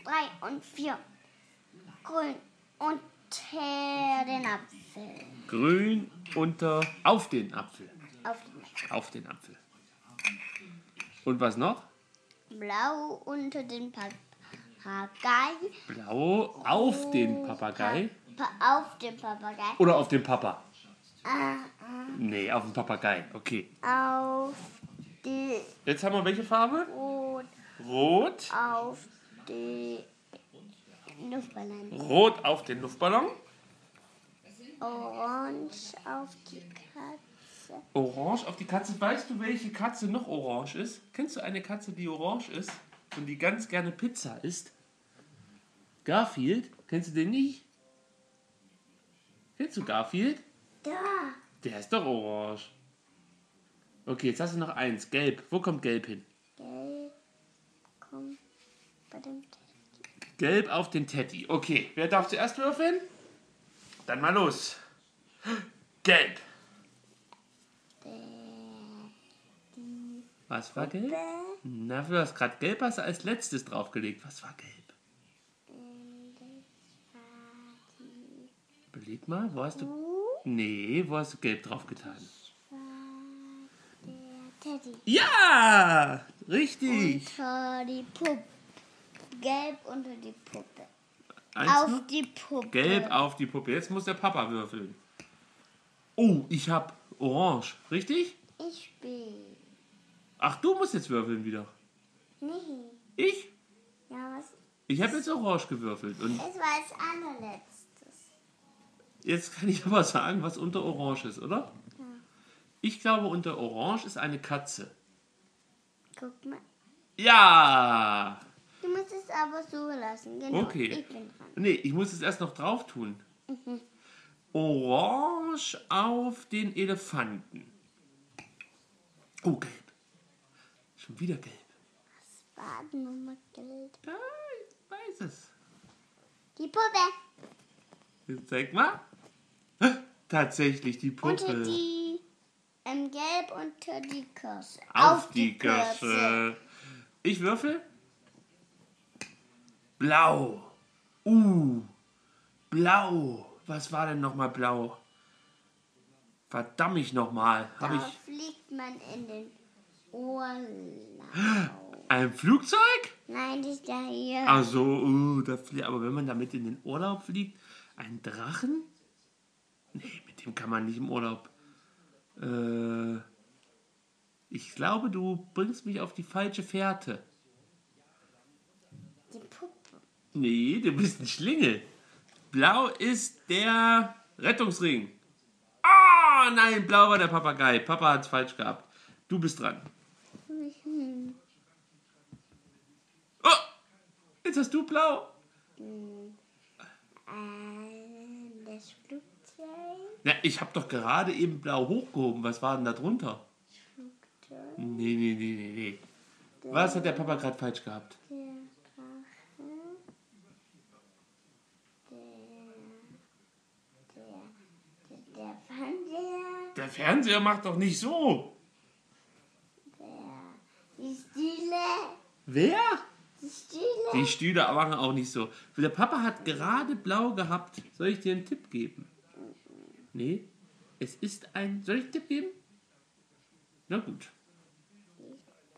3 und 4. Grün unter den Apfel. Grün auf den Apfel. Auf den Apfel. Auf den Apfel. Und was noch? Blau unter den Papagei. Blau auf den Papagei. Auf den Papagei. Oder auf den Papa? Nee, auf den Papagei. Okay. Auf die Jetzt haben wir welche Farbe? Rot. Rot. Auf die Luftballon. Rot auf den Luftballon. Orange auf die Katze. Orange auf die Katze. Weißt du, welche Katze noch orange ist? Kennst du eine Katze, die orange ist und die ganz gerne Pizza isst? Garfield? Kennst du den nicht? Kennst du Garfield? Da. Der ist doch orange. Okay, jetzt hast du noch eins. Gelb. Wo kommt Gelb hin? Gelb kommt bei dem Teddy. Gelb auf den Teddy. Okay, wer darf zuerst würfeln? Dann mal los. Gelb. Was war gelb? Na, du hast gerade gelb hast du als letztes draufgelegt. Was war gelb? Überleg mal, wo hast du... Nee, wo hast du gelb draufgetan? Der Teddy. Ja! Richtig! Unter die Puppe. Gelb unter die Puppe. Eins Auf noch? die Puppe. Gelb auf die Puppe. Jetzt muss der Papa würfeln. Oh, ich hab orange. Richtig? Ich spiele. Ach, du musst jetzt würfeln wieder. Nee. Ich? Ja, was? Ich habe jetzt orange gewürfelt. Und Es war als allerletztes. jetzt kann ich aber sagen, was unter orange ist, oder? Ja. Ich glaube, unter orange ist eine Katze. Guck mal. Ja! Du musst es aber so lassen. Genau. Okay. Ich bin dran. Nee, ich muss es erst noch drauf tun. Orange auf den Elefanten. Oh, gelb. Schon wieder gelb. Was war denn nochmal gelb? Ja, ich weiß es. Die Puppe. Jetzt zeig mal. Tatsächlich die Puppe. Unter die. Gelb unter die Kirsche. Auf die Kirsche. Ich würfel. Blau. Blau. Was war denn nochmal blau? Verdammt nochmal. Da fliegt man in den Urlaub. Ein Flugzeug? Nein, das ist ja hier. Ach so, aber wenn man damit in den Urlaub fliegt, ein Drachen? Nee, mit dem kann man nicht im Urlaub. Ich glaube, du bringst mich auf die falsche Fährte. Die Puppe. Nee, du bist ein Schlingel. Blau ist der Rettungsring. Ah, nein, blau war der Papagei. Papa hat es falsch gehabt. Du bist dran. Oh, jetzt hast du blau. Das Flugzeug. Na, ich habe doch gerade eben blau hochgehoben. Was war denn da drunter? Flugzeug. Nee. Was hat der Papa gerade falsch gehabt? Der Drache. Der Fernseher. Der Fernseher macht doch nicht so. Die Stühle. Wer? Die Stühle. Die Stühle machen auch nicht so. Der Papa hat gerade blau gehabt. Soll ich dir einen Tipp geben? Nee, es ist ein... Soll ich einen Tipp geben? Na gut.